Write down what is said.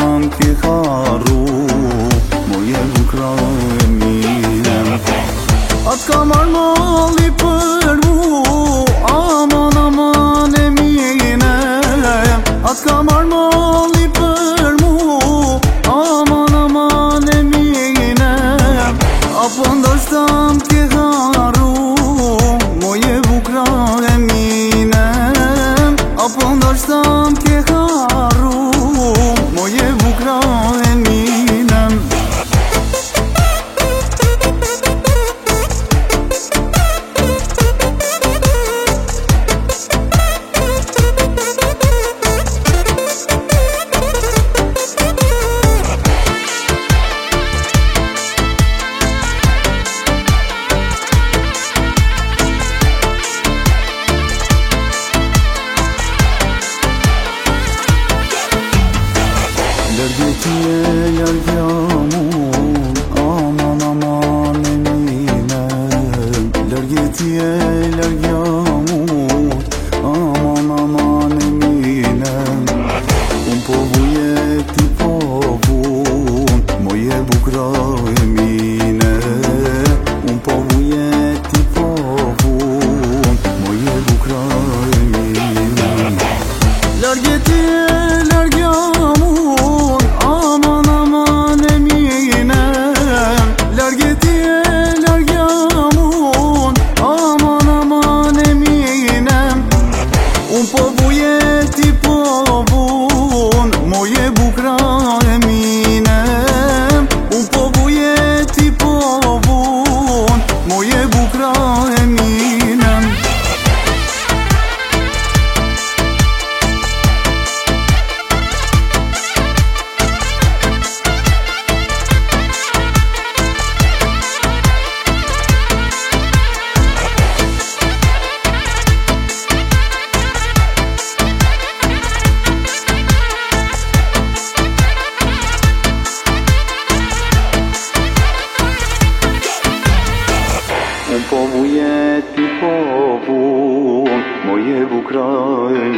stam ke harru, moje bukra e mire. Atë ka marrë malli për mu, aman aman e mine. Atë ka marrë malli për mu, aman aman e mine. Apo ndoshta m'ke harru, moje bukra e mine. Apo ndoshta m'ke harru, moje bukra e mine. Lërgëtje lërgja mun, aman aman e mine. Lërgëtje lërgja mun, aman aman e mine. Unë po vuje ti po vun, moje bukra e mine. Unë po vuje ti po vun, moje bukra e mine. Lërgëtje lërgja mun, aman aman e mine. Lërgëtje lërgja mun, aman aman e mine. Unë po vuje ti po vun, moje bukra e mine. Unë po vuje ti po vun, moje bukra e mine. Unë po vuje ti po vun, moje bukra e